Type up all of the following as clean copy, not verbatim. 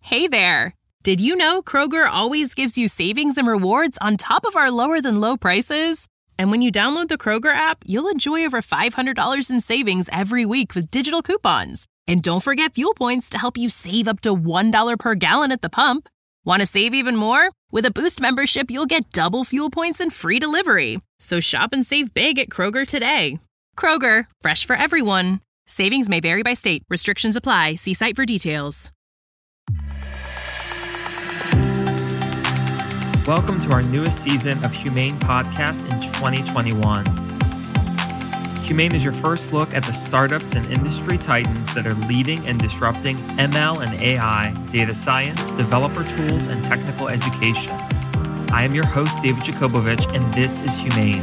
Hey there! Did you know Kroger always gives you savings and rewards on top of our lower-than-low prices? And when you download the Kroger app, you'll enjoy over $500 in savings every week with digital coupons. And don't forget fuel points to help you save up to $1 per gallon at the pump. Want to save even more? With a Boost membership, you'll get double fuel points and free delivery. So shop and save big at Kroger today. Kroger, fresh for everyone. Savings may vary by state. Restrictions apply. See site for details. Welcome to our newest season of Humane Podcast in 2021. Humane is your first look at the startups and industry titans that are leading and disrupting ML and AI, data science, developer tools, and technical education. I am your host, David Jacobovich, and this is Humane.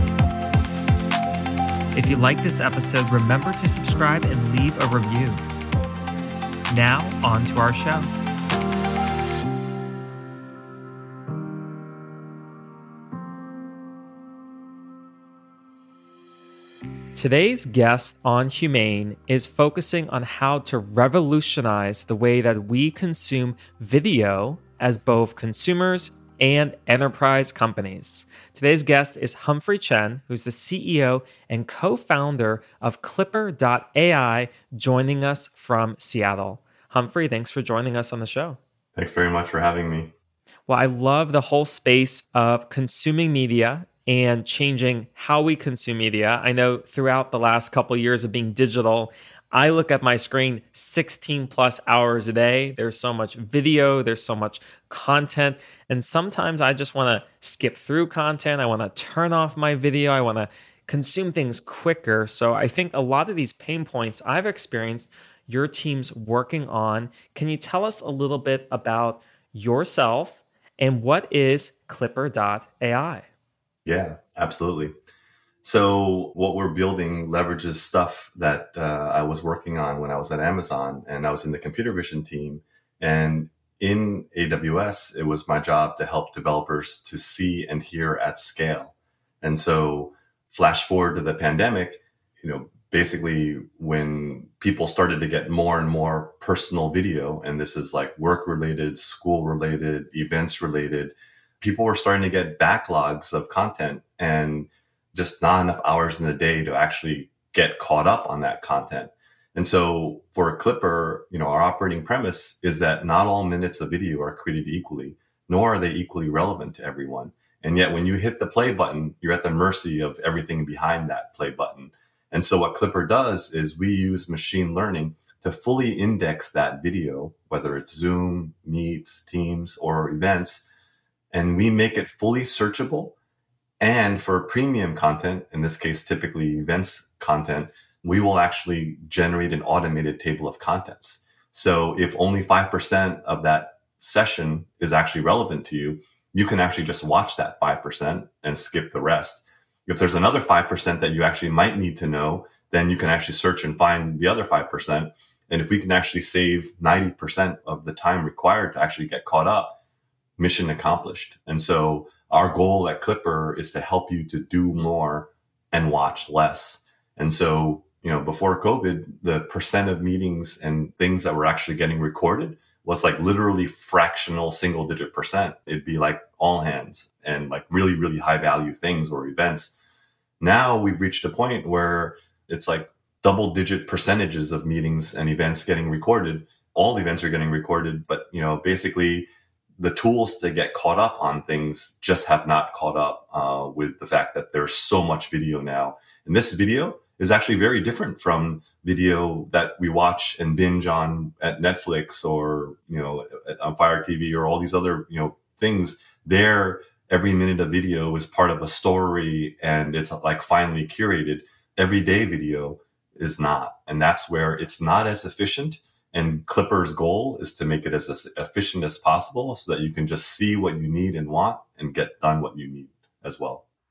If you like this episode, remember to subscribe and leave a review. Now, on to our show. Today's guest on Humane is focusing on how to revolutionize the way that we consume video as both consumers and enterprise companies. Today's guest is Humphrey Chen, who's the CEO and co-founder of Clipper.ai, joining us from Seattle. Humphrey, thanks for joining us on the show. Thanks very much for having me. Well, I love the whole space of consuming media and changing how we consume media. I know throughout the last couple of years of being digital, I look at my screen 16 plus hours a day. There's so much video, there's so much content, and sometimes I just want to skip through content. I want to turn off my video. I want to consume things quicker. So I think a lot of these pain points I've experienced your team's working on. Can you tell us a little bit about yourself and what is Clipper.ai? Yeah, absolutely. So what we're building leverages stuff that I was working on when I was at Amazon, and I was in the computer vision team. And in AWS, it was my job to help developers to see and hear at scale. And so flash forward to the pandemic, basically when people started to get more and more personal video, and this is like work related, school related, events related, people were starting to get backlogs of content and just not enough hours in the day to actually get caught up on that content. And so for Clipper, our operating premise is that not all minutes of video are created equally, nor are they equally relevant to everyone. And yet when you hit the play button, you're at the mercy of everything behind that play button. And so what Clipper does is we use machine learning to fully index that video, whether it's Zoom, Meet, Teams, or events, and we make it fully searchable. And for premium content, in this case, typically events content, we will actually generate an automated table of contents. So if only 5% of that session is actually relevant to you, you can actually just watch that 5% and skip the rest. If there's another 5% that you actually might need to know, then you can actually search and find the other 5%. And if we can actually save 90% of the time required to actually get caught up, mission accomplished. And so our goal at Clipper is to help you to do more and watch less. And so, before COVID, the percent of meetings and things that were actually getting recorded was like literally fractional single digit percent. It'd be like all hands and like really, really high value things or events. Now we've reached a point where it's like double digit percentages of meetings and events getting recorded. All events are getting recorded, but basically the tools to get caught up on things just have not caught up with the fact that there's so much video now. And this video is actually very different from video that we watch and binge on at Netflix or, on Fire TV or all these other, things. There, every minute of video is part of a story and it's like finely curated. Everyday video is not. And that's where it's not as efficient. And Clipper's goal is to make it as efficient as possible so that you can just see what you need and want and get done what you need as well.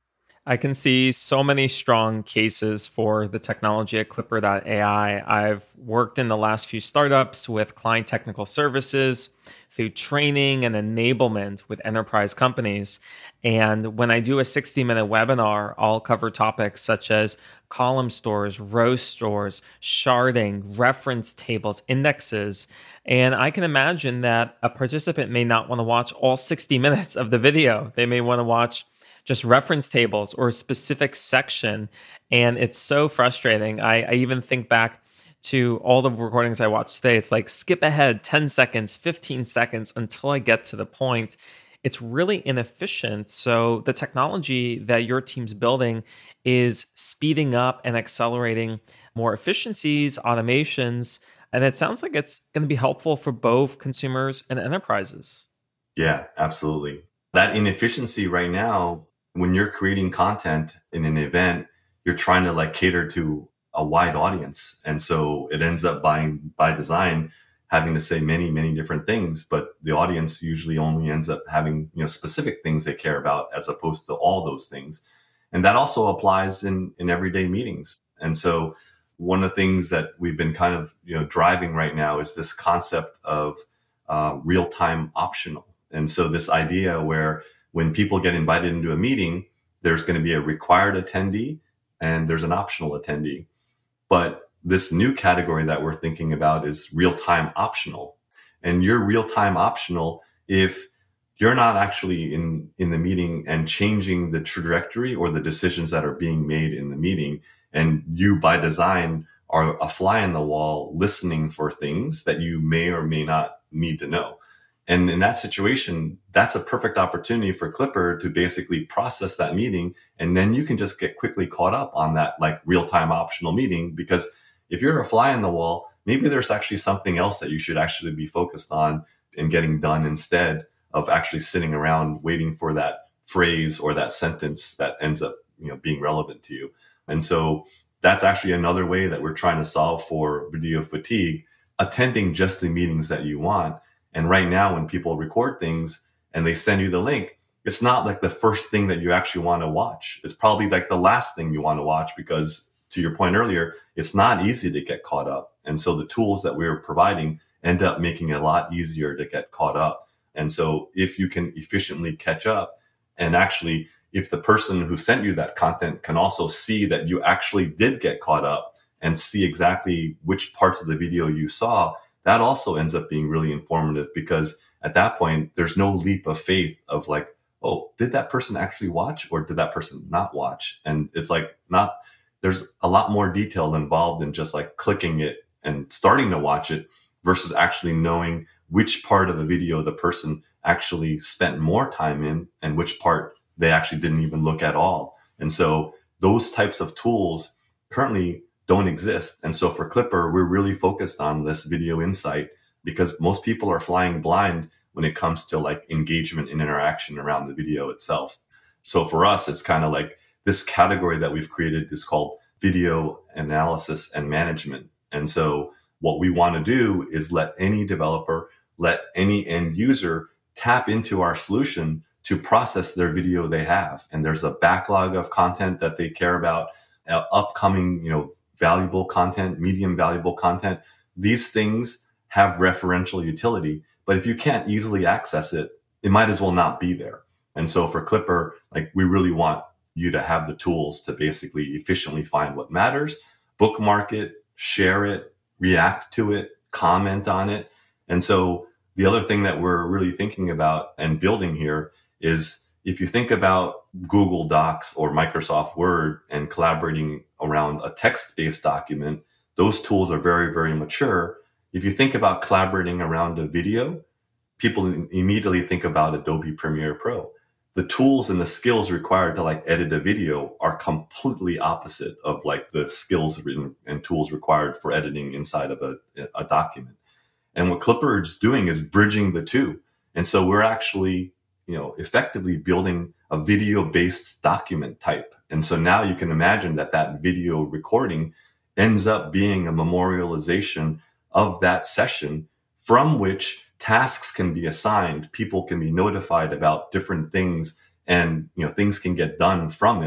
I can see so many strong cases for the technology at Clipper.ai. I've worked in the last few startups with client technical services through training and enablement with enterprise companies. And when I do a 60-minute webinar, I'll cover topics such as column stores, row stores, sharding, reference tables, indexes. And I can imagine that a participant may not want to watch all 60 minutes of the video. They may want to watch just reference tables or a specific section. And it's so frustrating. I even think back to all the recordings I watched today. It's like skip ahead 10 seconds, 15 seconds until I get to the point. It's really inefficient. So the technology that your team's building is speeding up and accelerating more efficiencies, automations. And it sounds like it's going to be helpful for both consumers and enterprises. Yeah, absolutely. That inefficiency right now, when you're creating content in an event, you're trying to like cater to a wide audience. And so it ends up by design, having to say many, many different things, but the audience usually only ends up having, specific things they care about as opposed to all those things. And that also applies in everyday meetings. And so one of the things that we've been kind of, driving right now is this concept of real-time optional. And so this idea where when people get invited into a meeting, there's going to be a required attendee and there's an optional attendee. But this new category that we're thinking about is real-time optional. And you're real-time optional if you're not actually in the meeting and changing the trajectory or the decisions that are being made in the meeting. And you, by design, are a fly on the wall listening for things that you may or may not need to know. And in that situation, that's a perfect opportunity for Clipper to basically process that meeting. And then you can just get quickly caught up on that like real-time optional meeting, because if you're a fly on the wall, maybe there's actually something else that you should actually be focused on and getting done instead of actually sitting around waiting for that phrase or that sentence that ends up, being relevant to you. And so that's actually another way that we're trying to solve for video fatigue, attending just the meetings that you want. And right now, when people record things and they send you the link, it's not like the first thing that you actually want to watch. It's probably like the last thing you want to watch, because to your point earlier, it's not easy to get caught up. And so the tools that we're providing end up making it a lot easier to get caught up. And so if you can efficiently catch up, and actually, if the person who sent you that content can also see that you actually did get caught up and see exactly which parts of the video you saw, that also ends up being really informative, because at that point, there's no leap of faith of like, oh, did that person actually watch or did that person not watch? And it's like there's a lot more detail involved in just like clicking it and starting to watch it versus actually knowing which part of the video the person actually spent more time in and which part they actually didn't even look at all. And so those types of tools currently don't exist. And so for Clipper, we're really focused on this video insight, because most people are flying blind when it comes to like engagement and interaction around the video itself. So for us, it's kind of like this category that we've created is called video analysis and management. And so what we want to do is let any developer, let any end user tap into our solution to process their video they have. And there's a backlog of content that they care about, upcoming, valuable content, medium valuable content. These things have referential utility, but if you can't easily access it, it might as well not be there. And so for Clipper, like we really want you to have the tools to basically efficiently find what matters, bookmark it, share it, react to it, comment on it. And so the other thing that we're really thinking about and building here is, if you think about Google Docs or Microsoft Word and collaborating around a text-based document, those tools are very, very mature. If you think about collaborating around a video, people immediately think about Adobe Premiere Pro. The tools and the skills required to like edit a video are completely opposite of like the skills and tools required for editing inside of a document. And what Clipper is doing is bridging the two. And so we're actually effectively building a video-based document type. And so now you can imagine that video recording ends up being a memorialization of that session from which tasks can be assigned, people can be notified about different things, and things can get done from it.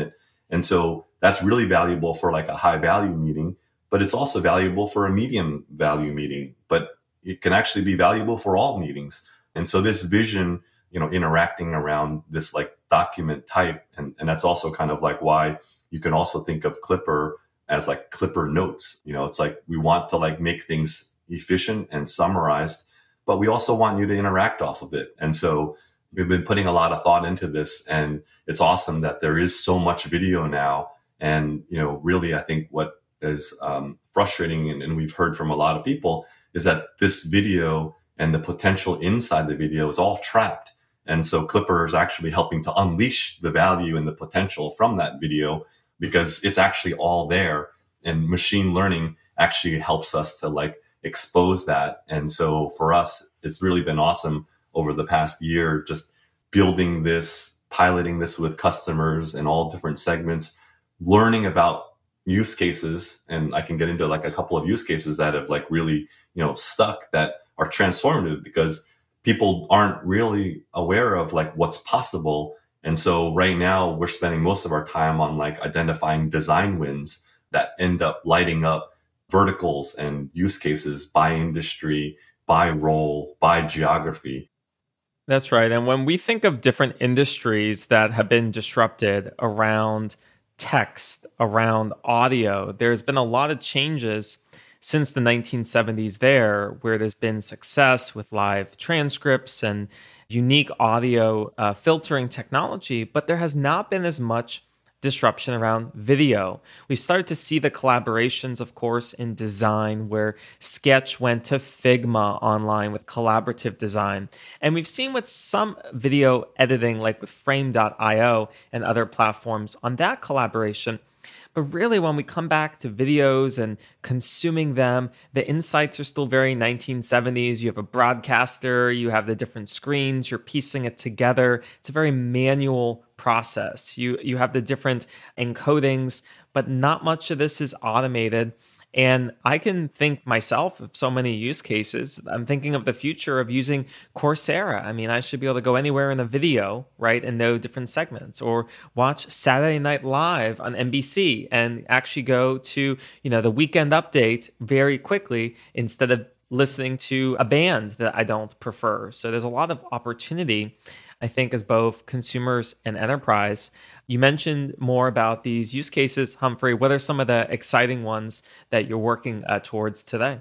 And so that's really valuable for like a high value meeting, but it's also valuable for a medium value meeting, but it can actually be valuable for all meetings. And so this vision, interacting around this like document type, and that's also kind of like why you can also think of Clipper as like Clipper notes. It's like we want to like make things efficient and summarized, but we also want you to interact off of it. And so we've been putting a lot of thought into this, and it's awesome that there is so much video now. And, really, I think what is frustrating, and we've heard from a lot of people, is that this video and the potential inside the video is all trapped. And so Clipper is actually helping to unleash the value and the potential from that video, because it's actually all there. And machine learning actually helps us to like expose that. And so for us, it's really been awesome over the past year, just building this, piloting this with customers in all different segments, learning about use cases. And I can get into like a couple of use cases that have like really, stuck, that are transformative, because people aren't really aware of like what's possible. And so right now we're spending most of our time on like identifying design wins that end up lighting up verticals and use cases by industry, by role, by geography. That's right. And when we think of different industries that have been disrupted around text, around audio, there's been a lot of changes since the 1970s there, where there's been success with live transcripts and unique audio filtering technology, but there has not been as much disruption around video. We've started to see the collaborations, of course, in design, where Sketch went to Figma online with collaborative design. And we've seen with some video editing, like with Frame.io and other platforms on that collaboration. But really, when we come back to videos and consuming them, the insights are still very 1970s. You have a broadcaster, you have the different screens, you're piecing it together. It's a very manual process. You have the different encodings, but not much of this is automated. And I can think myself of so many use cases. I'm thinking of the future of using Coursera. I mean, I should be able to go anywhere in a video, right, and know different segments, or watch Saturday Night Live on NBC and actually go to, the Weekend Update very quickly instead of listening to a band that I don't prefer. So there's a lot of opportunity, I think, as both consumers and enterprise. You mentioned more about these use cases, Humphrey. What are some of the exciting ones that you're working towards today?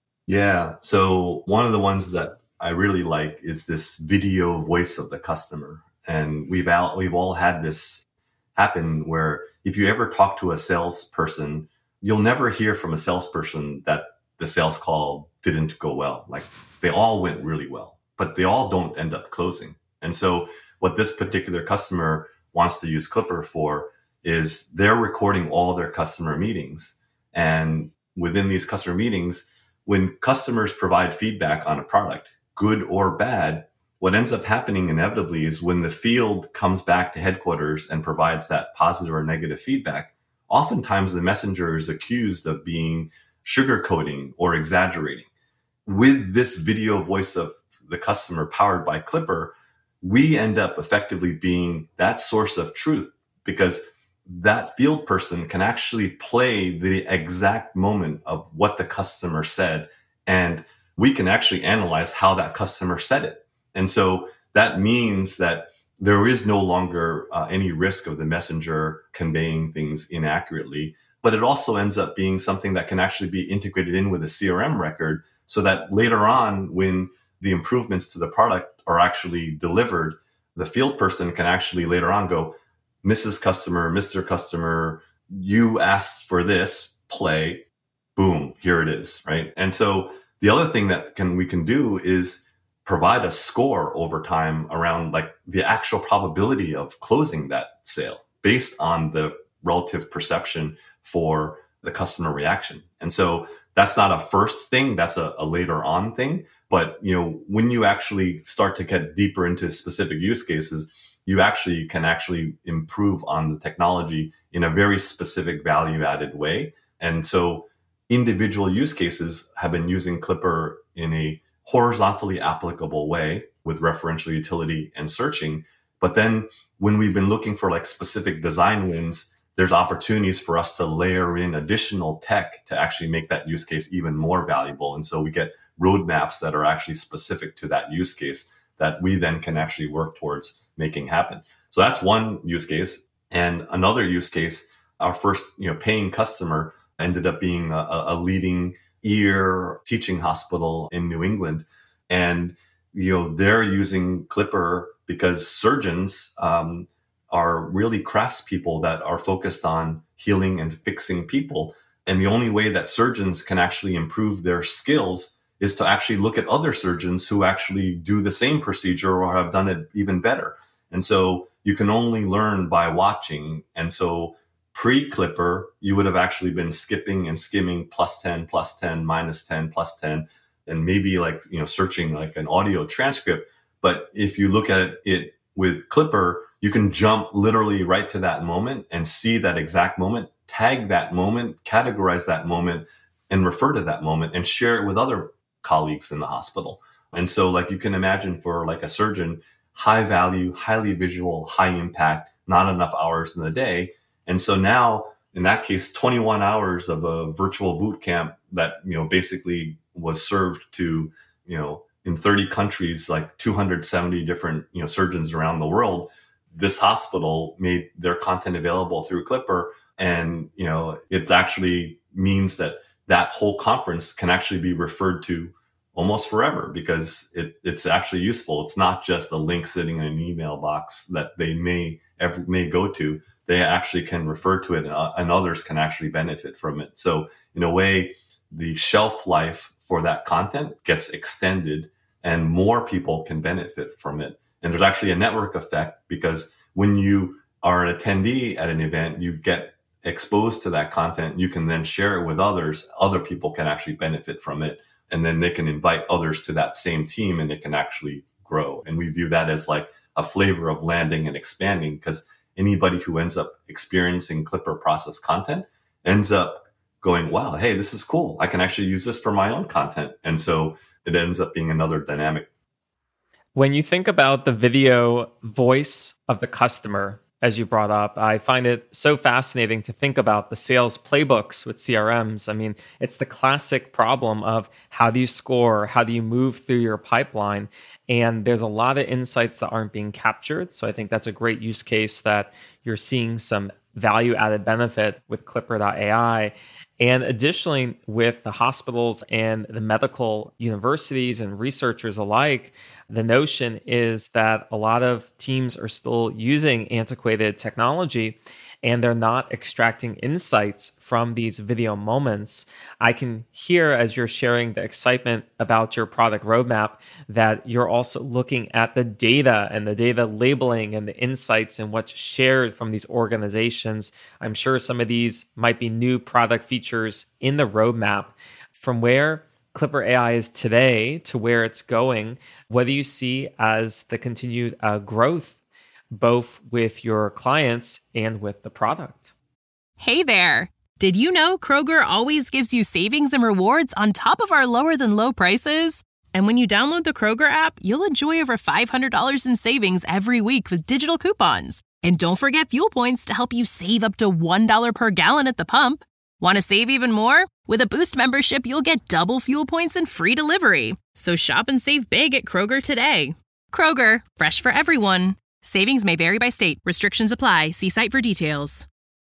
Yeah. So one of the ones that I really like is this video voice of the customer. And we've all had this happen where if you ever talk to a salesperson, you'll never hear from a salesperson that the sales call didn't go well. Like, they all went really well, but they all don't end up closing. And so what this particular customer wants to use Clipper for is they're recording all their customer meetings. And within these customer meetings, when customers provide feedback on a product, good or bad, what ends up happening inevitably is when the field comes back to headquarters and provides that positive or negative feedback, oftentimes the messenger is accused of being sugarcoating or exaggerating. With this video voice of the customer powered by Clipper, we end up effectively being that source of truth, because that field person can actually play the exact moment of what the customer said, and we can actually analyze how that customer said it. And so that means that there is no longer any risk of the messenger conveying things inaccurately, but it also ends up being something that can actually be integrated in with a CRM record, so that later on, when the improvements to the product are actually delivered, the field person can actually later on go, Mrs. Customer, Mr. Customer, you asked for this, play, boom, here it is, right? And so the other thing that we can do is provide a score over time around like the actual probability of closing that sale based on the relative perception for the customer reaction. And so that's not a first thing, that's a later on thing. But, when you actually start to get deeper into specific use cases, you can improve on the technology in a very specific value added way. And so individual use cases have been using Clipper in a horizontally applicable way with referential utility and searching. But then when we've been looking for like specific design wins, there's opportunities for us to layer in additional tech to actually make that use case even more valuable. And so we get roadmaps that are actually specific to that use case that we then can actually work towards making happen. So that's one use case. And another use case, our first paying customer ended up being a leading ear teaching hospital in New England. And they're using Clipper because surgeons are really craftspeople that are focused on healing and fixing people. And the only way that surgeons can actually improve their skills is to actually look at other surgeons who actually do the same procedure or have done it even better. And so you can only learn by watching. And so pre-Clipper, you would have actually been skipping and skimming +10, +10, -10, +10, and maybe searching like an audio transcript. But if you look at it with Clipper, you can jump literally right to that moment and see that exact moment, tag that moment, categorize that moment, and refer to that moment and share it with other colleagues in the hospital. And so you can imagine for a surgeon, high value, highly visual, high impact, not enough hours in the day. And so now in that case, 21 hours of a virtual boot camp that, basically was served to, in 30 countries, 270 different, surgeons around the world. This hospital made their content available through Clipper. And, it actually means that whole conference can actually be referred to almost forever because it's actually useful. It's not just a link sitting in an email box that they may go to. They actually can refer to it and others can actually benefit from it. So in a way, the shelf life for that content gets extended and more people can benefit from it. And there's actually a network effect because when you are an attendee at an event, you get exposed to that content. You can then share it with others. Other people can actually benefit from it. And then they can invite others to that same team and it can actually grow. And we view that as a flavor of landing and expanding because anybody who ends up experiencing Clipper process content ends up going, wow, hey, this is cool. I can actually use this for my own content. And so it ends up being another dynamic. When you think about the video voice of the customer, as you brought up, I find it so fascinating to think about the sales playbooks with CRMs. I mean, it's the classic problem of how do you score? How do you move through your pipeline? And there's a lot of insights that aren't being captured. So I think that's a great use case that you're seeing some value added benefit with Clipper.ai. And additionally, with the hospitals and the medical universities and researchers alike, the notion is that a lot of teams are still using antiquated technology and they're not extracting insights from these video moments. I can hear as you're sharing the excitement about your product roadmap that you're also looking at the data and the data labeling and the insights and what's shared from these organizations. I'm sure some of these might be new product features in the roadmap. From where Clipper AI is today to where it's going, what do you see as the continued growth, both with your clients and with the product? Hey there! Did you know Kroger always gives you savings and rewards on top of our lower than low prices? And when you download the Kroger app, you'll enjoy over $500 in savings every week with digital coupons. And don't forget fuel points to help you save up to $1 per gallon at the pump. Want to save even more? With a Boost membership, you'll get double fuel points and free delivery. So shop and save big at Kroger today. Kroger, fresh for everyone. Savings may vary by state. Restrictions apply. See site for details.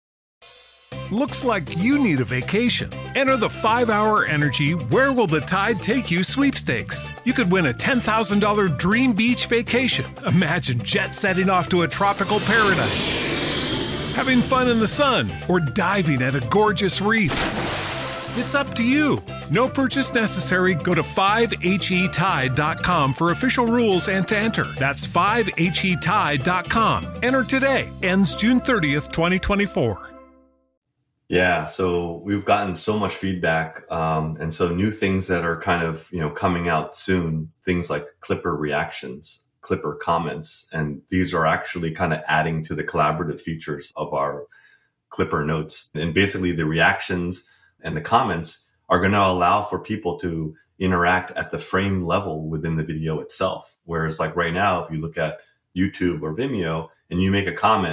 Looks like you need a vacation. Enter the 5-Hour Energy Where Will the Tide Take You sweepstakes. You could win a $10,000 dream beach vacation. Imagine jet setting off to a tropical paradise, having fun in the sun, or diving at a gorgeous reef. It's up to you. No purchase necessary. Go to 5HETide.com for official rules and to enter. That's 5HETide.com. Enter today. Ends June 30th, 2024. Yeah, so we've gotten so much feedback, and so new things that are kind of coming out soon. Things like Clipper reactions, Clipper comments, and these are actually kind of adding to the collaborative features of our Clipper notes. And basically, the reactions and the comments are going to allow for people to interact at the frame level within the video itself. Whereas, like right now, if you look at YouTube or Vimeo and you make a comment,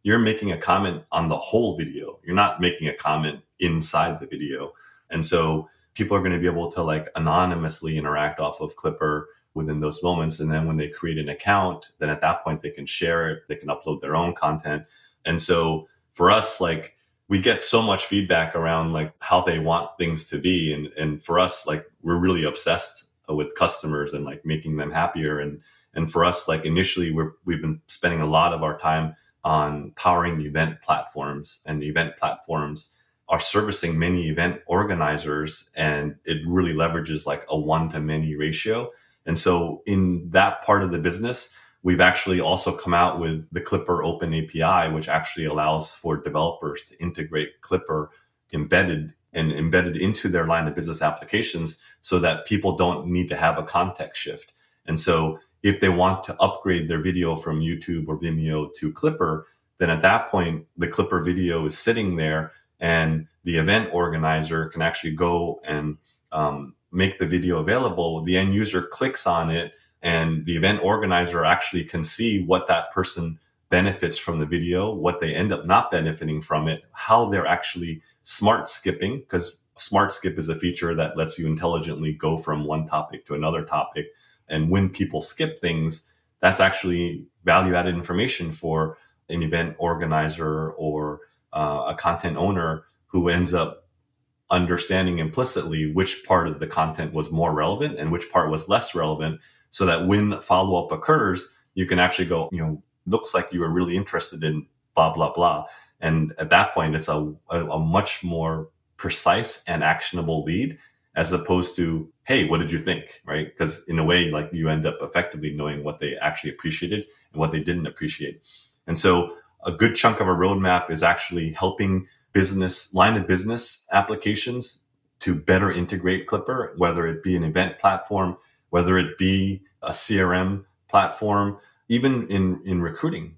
you're making a comment on the whole video. You're not making a comment inside the video. And so people are going to be able to like anonymously interact off of Clipper within those moments. And then when they create an account, then at that point they can share it, they can upload their own content. And so for us, like we get so much feedback around like how they want things to be. And for us, like we're really obsessed with customers and like making them happier. And for us, like initially we've been spending a lot of our time on powering event platforms, and the event platforms are servicing many event organizers, and it really leverages like a 1-to-many ratio. And so in that part of the business, we've actually also come out with the Clipper Open API, which actually allows for developers to integrate Clipper embedded into their line of business applications so that people don't need to have a context shift. And so if they want to upgrade their video from YouTube or Vimeo to Clipper, then at that point, the Clipper video is sitting there and the event organizer can actually go and make the video available. The end user clicks on it and the event organizer actually can see what that person benefits from the video, what they end up not benefiting from it, how they're actually smart skipping, because smart skip is a feature that lets you intelligently go from one topic to another topic. And when people skip things, that's actually value-added information for an event organizer or a content owner who ends up understanding implicitly which part of the content was more relevant and which part was less relevant, so that when follow-up occurs, you can actually go, looks like you were really interested in blah, blah, blah. And at that point, it's a much more precise and actionable lead, as opposed to, hey, what did you think, right? Because in a way, like you end up effectively knowing what they actually appreciated and what they didn't appreciate. And so a good chunk of our roadmap is actually helping line of business applications to better integrate Clipper, whether it be an event platform, whether it be a CRM platform, even in recruiting.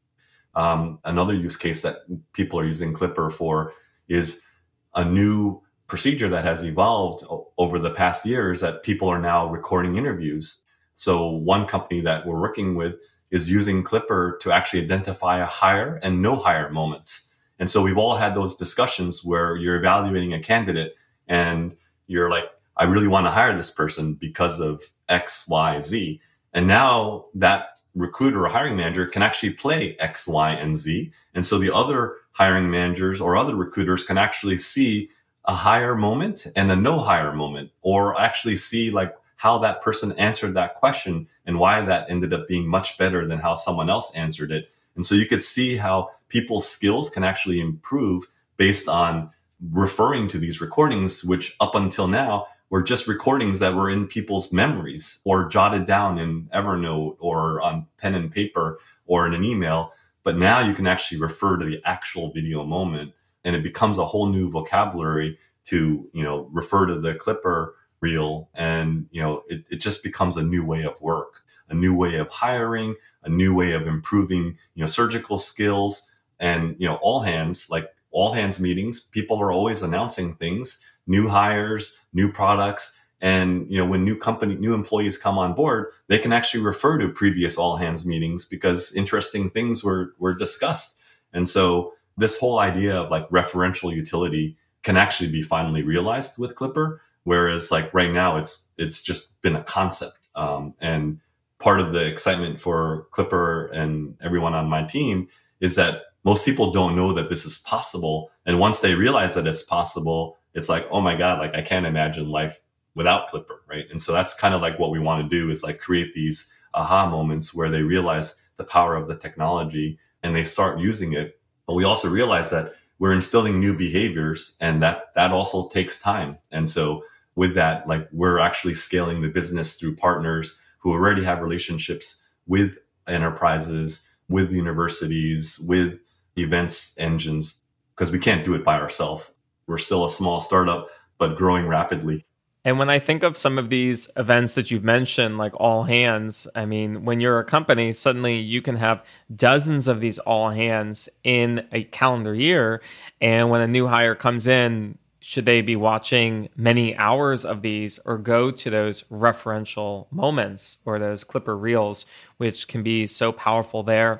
Another use case that people are using Clipper for is a new procedure that has evolved over the past years, that people are now recording interviews. So one company that we're working with is using Clipper to actually identify a hire and no hire moments. And so we've all had those discussions where you're evaluating a candidate and you're like, I really want to hire this person because of X, Y, Z. And now that recruiter or hiring manager can actually play X, Y, and Z. And so the other hiring managers or other recruiters can actually see a hire moment and a no hire moment, or actually see like how that person answered that question and why that ended up being much better than how someone else answered it. And so you could see how people's skills can actually improve based on referring to these recordings, which up until now were just recordings that were in people's memories or jotted down in Evernote or on pen and paper or in an email. But now you can actually refer to the actual video moment, and it becomes a whole new vocabulary to, refer to the Clipper reel. And, it just becomes a new way of work, a new way of hiring, a new way of improving, surgical skills. And, all hands meetings, people are always announcing things, new hires, new products. And, when new employees come on board, they can actually refer to previous all hands meetings because interesting things were discussed. And so this whole idea of like referential utility can actually be finally realized with Clipper. Whereas like right now, it's just been a concept. And part of the excitement for Clipper and everyone on my team is that most people don't know that this is possible. And once they realize that it's possible, it's like, oh my God, like I can't imagine life without Clipper, right? And so that's kind of like what we want to do, is like create these aha moments where they realize the power of the technology and they start using it. But we also realize that we're instilling new behaviors, and that also takes time. And so with that, like we're actually scaling the business through partners who already have relationships with enterprises, with universities, with events engines, because we can't do it by ourselves. We're still a small startup, but growing rapidly. And when I think of some of these events that you've mentioned, like all hands, I mean, when you're a company, suddenly you can have dozens of these all hands in a calendar year. And when a new hire comes in, should they be watching many hours of these or go to those referential moments or those Clipper reels, which can be so powerful there?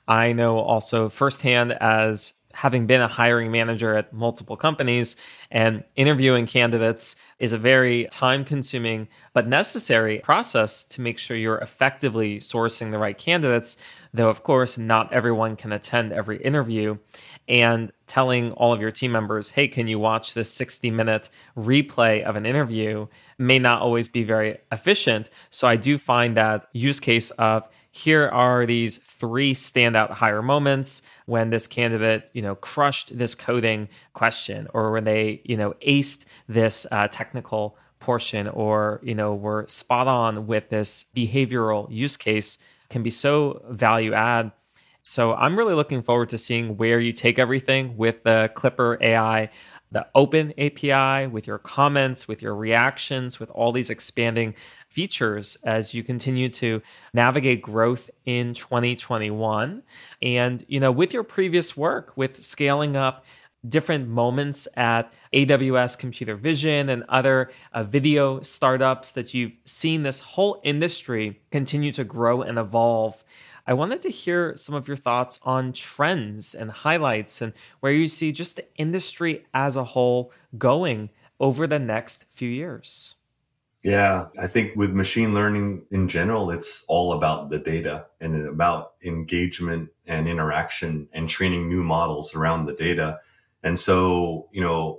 I know also firsthand as having been a hiring manager at multiple companies, and interviewing candidates is a very time consuming but necessary process to make sure you're effectively sourcing the right candidates, though of course not everyone can attend every interview. And telling all of your team members, hey, can you watch this 60-minute replay of an interview may not always be very efficient. So I do find that use case of here are these 3 standout hire moments when this candidate, crushed this coding question, or when they, aced this technical portion, or, were spot on with this behavioral use case, can be so value add. So I'm really looking forward to seeing where you take everything with the Clipper AI, the open API, with your comments, with your reactions, with all these expanding features as you continue to navigate growth in 2021. And, with your previous work with scaling up different moments at AWS Computer Vision and other video startups that you've seen this whole industry continue to grow and evolve, I wanted to hear some of your thoughts on trends and highlights and where you see just the industry as a whole going over the next few years. Yeah, I think with machine learning in general, it's all about the data and about engagement and interaction and training new models around the data. And so,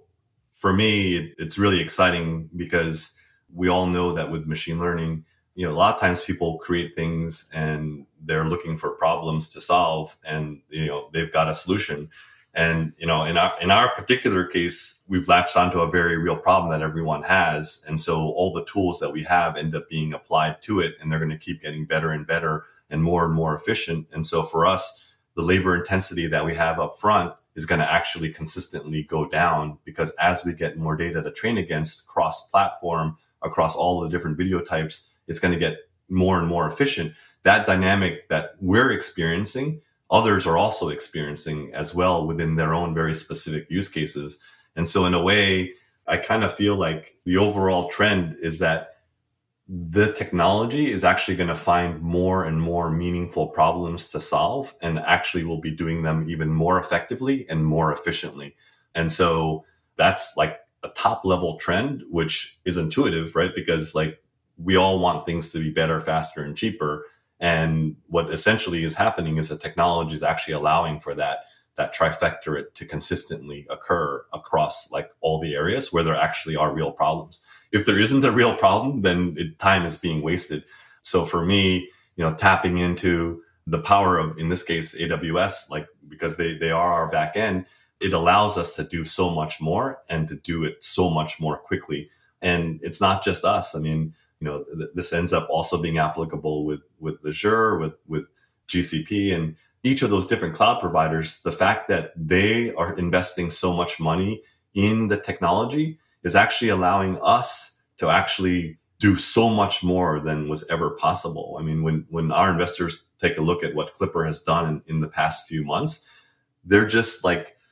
for me, it's really exciting because we all know that with machine learning, a lot of times people create things and they're looking for problems to solve, and, they've got a solution. And, in our particular case, we've latched onto a very real problem that everyone has. And so all the tools that we have end up being applied to it, and they're going to keep getting better and better and more efficient. And so for us, the labor intensity that we have up front is going to actually consistently go down, because as we get more data to train against cross-platform across all the different video types, it's going to get more and more efficient. That dynamic that we're experiencing, others are also experiencing as well within their own very specific use cases. And so in a way, I kind of feel like the overall trend is that the technology is actually going to find more and more meaningful problems to solve, and actually will be doing them even more effectively and more efficiently. And so that's like a top level trend, which is intuitive, right? Because we all want things to be better, faster, and cheaper. And what essentially is happening is the technology is actually allowing for that trifecta to consistently occur across all the areas where there actually are real problems. If there isn't a real problem, then time is being wasted. So for me, tapping into the power of, in this case, AWS, because they are our back end, it allows us to do so much more and to do it so much more quickly. And it's not just us. I mean, this ends up also being applicable with Azure, with GCP, and each of those different cloud providers. The fact that they are investing so much money in the technology is actually allowing us to actually do so much more than was ever possible. I mean, when our investors take a look at what Clipper has done in the past few months, they're just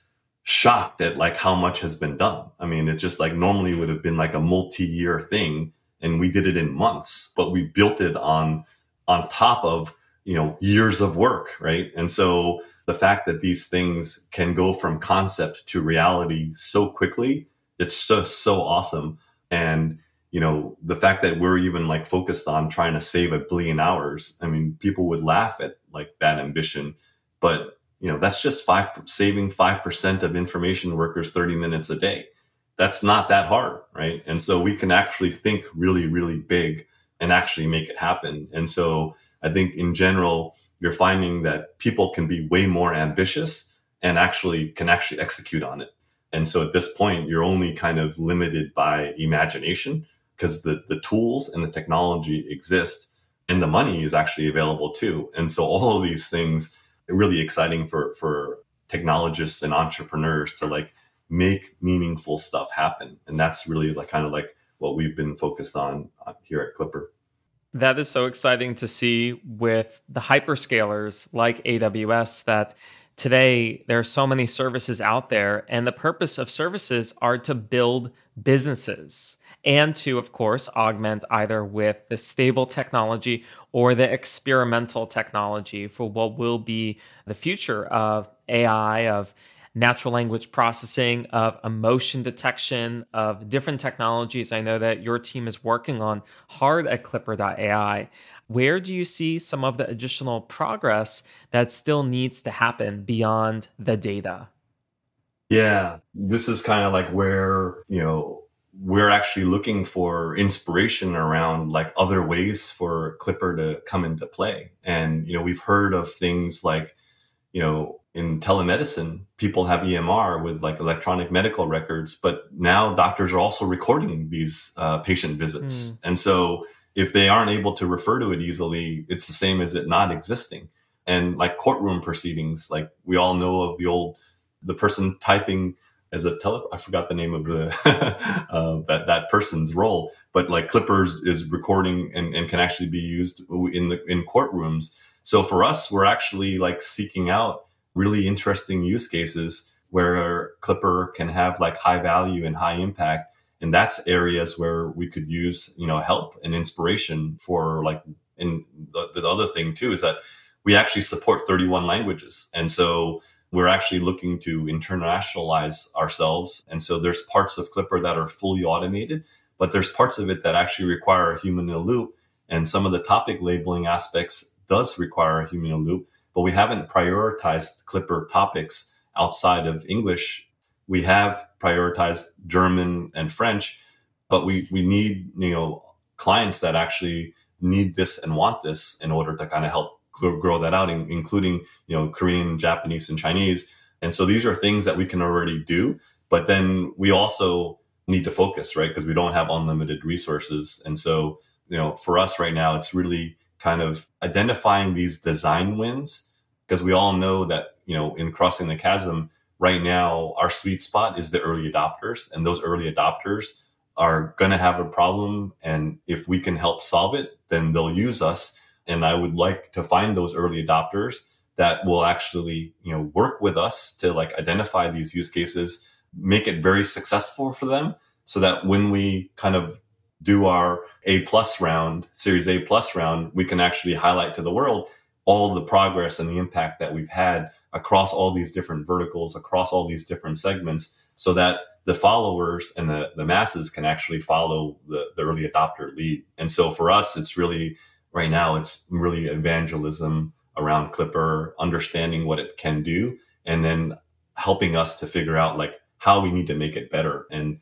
shocked at how much has been done. I mean, it just normally would have been a multi-year thing, and we did it in months, but we built it on top of, years of work, right? And so the fact that these things can go from concept to reality so quickly, it's so awesome. And, the fact that we're even focused on trying to save 1 billion hours, I mean, people would laugh at that ambition, but, that's just saving 5% of information workers 30 minutes a day. That's not that hard, right? And so we can actually think really, really big and actually make it happen. And so I think in general, you're finding that people can be way more ambitious and can actually execute on it. And so at this point, you're only kind of limited by imagination, because the tools and the technology exist, and the money is actually available too. And so all of these things are really exciting for technologists and entrepreneurs to make meaningful stuff happen. And that's really what we've been focused on here at Clipper. That is so exciting to see with the hyperscalers like AWS, that today there are so many services out there, and the purpose of services are to build businesses and to, of course, augment either with the stable technology or the experimental technology for what will be the future of AI, of natural language processing, of emotion detection, of different technologies I know that your team is working on hard at Clipper.ai. Where do you see some of the additional progress that still needs to happen beyond the data? Yeah, this is kind of like where, we're actually looking for inspiration around like other ways for Clipper to come into play. And, we've heard of things like, in telemedicine, people have EMR with like electronic medical records, but now doctors are also recording these patient visits. And so if they aren't able to refer to it easily, it's the same as it not existing. And like courtroom proceedings, like we all know of the person typing as I forgot the name of the that person's role, but like Clippers is recording and can actually be used in courtrooms. So for us, we're actually like seeking out really interesting use cases where Clipper can have like high value and high impact. And that's areas where we could use, help and inspiration for like, and the other thing too is that we actually support 31 languages. And so we're actually looking to internationalize ourselves. And so there's parts of Clipper that are fully automated, but there's parts of it that actually require a human in the loop. And some of the topic labeling aspects does require a human in the loop, but we haven't prioritized Clipper topics outside of English. We have prioritized German and French, but we need, clients that actually need this and want this in order to kind of help grow that out, including, Korean, Japanese, and Chinese. And so these are things that we can already do, but then we also need to focus, right? Because we don't have unlimited resources. And so, for us right now, it's really kind of identifying these design wins, because we all know that, in Crossing the Chasm right now, our sweet spot is the early adopters, and those early adopters are going to have a problem. And if we can help solve it, then they'll use us. And I would like to find those early adopters that will actually, work with us to like identify these use cases, make it very successful for them, so that when we kind of do our Series A plus round, we can actually highlight to the world all the progress and the impact that we've had across all these different verticals, across all these different segments, so that the followers and the masses can actually follow the early adopter lead. And so for us, it's really, right now, it's really evangelism around Clipper, understanding what it can do, and then helping us to figure out like how we need to make it better. And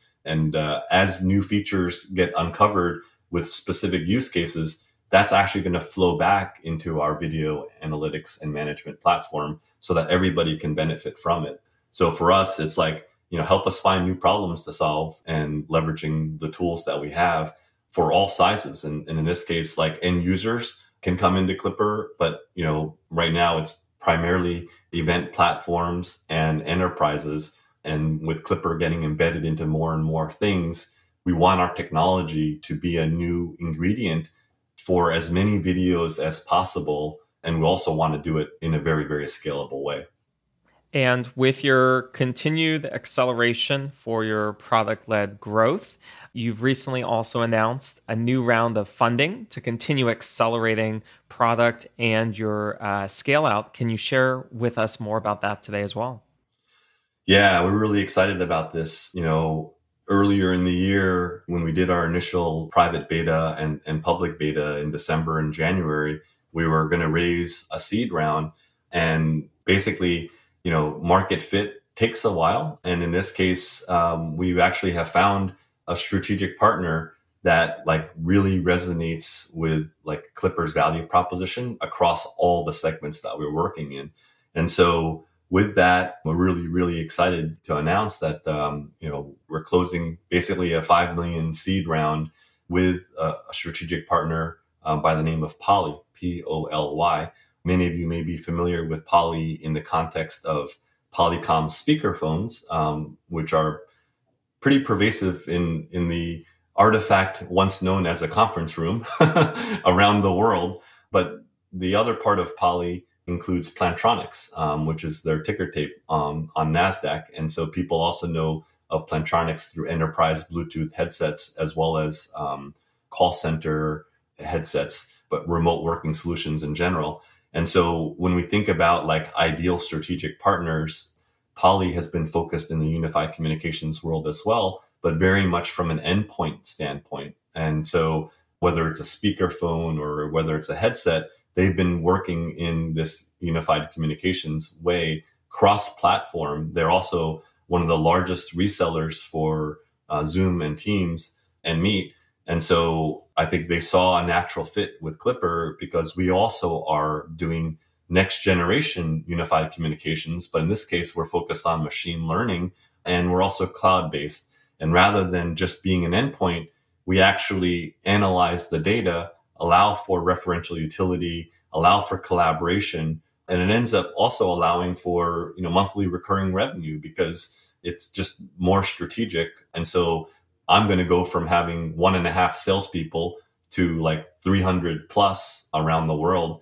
as new features get uncovered with specific use cases, that's actually going to flow back into our video analytics and management platform so that everybody can benefit from it. So for us, it's like, help us find new problems to solve and leveraging the tools that we have for all sizes. And in this case, like end users can come into Clipper, but, right now it's primarily event platforms and enterprises. And with Clipper getting embedded into more and more things, we want our technology to be a new ingredient for as many videos as possible. And we also want to do it in a very, very scalable way. And with your continued acceleration for your product-led growth, you've recently also announced a new round of funding to continue accelerating product and your scale out. Can you share with us more about that today as well? Yeah, we're really excited about this. Earlier in the year, when we did our initial private beta and public beta in December and January, we were going to raise a seed round. And basically, market fit takes a while. And in this case, we actually have found a strategic partner that like really resonates with like Clipper's value proposition across all the segments that we're working in. And so with that, we're really, really excited to announce that, we're closing basically a 5 million seed round with a strategic partner by the name of Poly, Poly. Many of you may be familiar with Poly in the context of Polycom speakerphones, which are pretty pervasive in the artifact once known as a conference room around the world. But the other part of Poly includes Plantronics, which is their ticker tape on NASDAQ. And so people also know of Plantronics through enterprise Bluetooth headsets, as well as call center headsets. but remote working solutions in general. And so when we think about like ideal strategic partners, Poly has been focused in the unified communications world as well, but very much from an endpoint standpoint. And so whether it's a speakerphone or whether it's a headset, they've been working in this unified communications way, cross-platform. They're also one of the largest resellers for Zoom and Teams and Meet. And so I think they saw a natural fit with Clipper because we also are doing next generation unified communications. But in this case, we're focused on machine learning and we're also cloud-based. And rather than just being an endpoint, we actually analyze the data, allow for referential utility, allow for collaboration, and it ends up also allowing for monthly recurring revenue because it's just more strategic. And so I'm going to go from having 1.5 salespeople to like 300 plus around the world.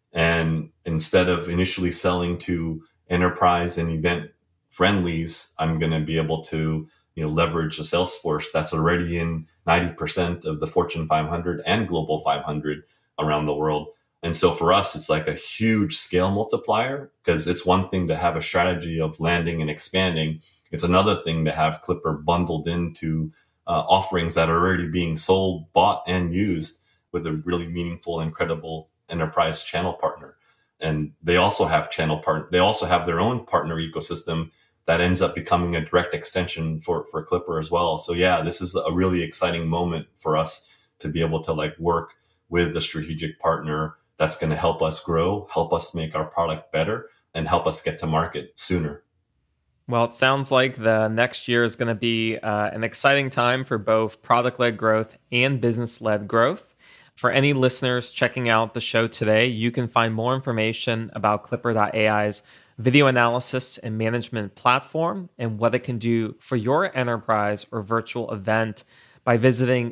And instead of initially selling to enterprise and event friendlies, I'm going to be able to leverage a sales force that's already in 90% of the Fortune 500 and Global 500 around the world. And so for us, it's like a huge scale multiplier because it's one thing to have a strategy of landing and expanding. It's another thing to have Clipper bundled into offerings that are already being sold, bought, and used with a really meaningful and credible enterprise channel partner. And they also have they also have their own partner ecosystem that ends up becoming a direct extension for Clipper as well. So yeah, this is a really exciting moment for us to be able to like work with a strategic partner that's going to help us grow, help us make our product better, and help us get to market sooner. Well, it sounds like the next year is going to be an exciting time for both product-led growth and business-led growth. For any listeners checking out the show today, you can find more information about Clipper.ai's video analysis and management platform and what it can do for your enterprise or virtual event by visiting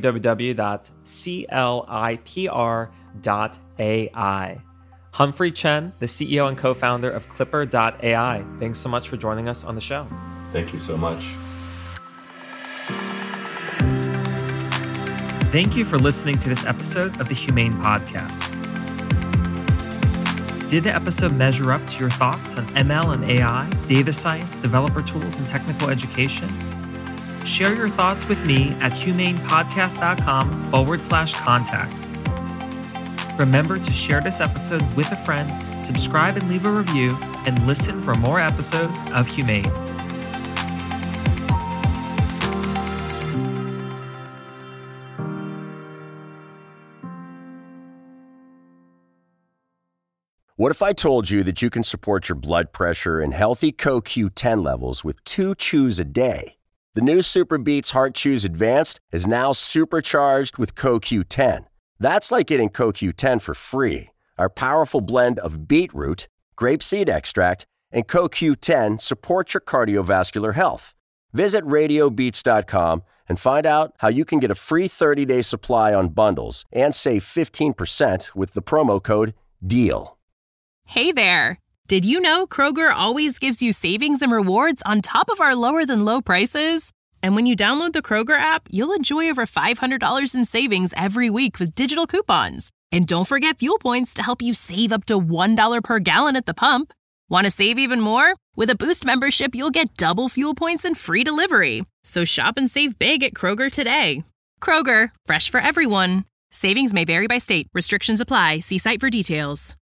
www.clipr.ai. Humphrey Chen, the CEO and co-founder of Clipper.ai, thanks so much for joining us on the show. Thank you so much. Thank you for listening to this episode of the Humane Podcast. Did the episode measure up to your thoughts on ML and AI, data science, developer tools, and technical education? Share your thoughts with me at humanepodcast.com/contact. Remember to share this episode with a friend, subscribe and leave a review, and listen for more episodes of Humane. What if I told you that you can support your blood pressure and healthy CoQ10 levels with 2 chews a day? The new Super Beats Heart Chews Advanced is now supercharged with CoQ10. That's like getting CoQ10 for free. Our powerful blend of beetroot, grapeseed extract, and CoQ10 supports your cardiovascular health. Visit RadioBeats.com and find out how you can get a free 30-day supply on bundles and save 15% with the promo code DEAL. Hey there! Did you know Kroger always gives you savings and rewards on top of our lower-than-low prices? And when you download the Kroger app, you'll enjoy over $500 in savings every week with digital coupons. And don't forget fuel points to help you save up to $1 per gallon at the pump. Want to save even more? With a Boost membership, you'll get double fuel points and free delivery. So shop and save big at Kroger today. Kroger, fresh for everyone. Savings may vary by state. Restrictions apply. See site for details.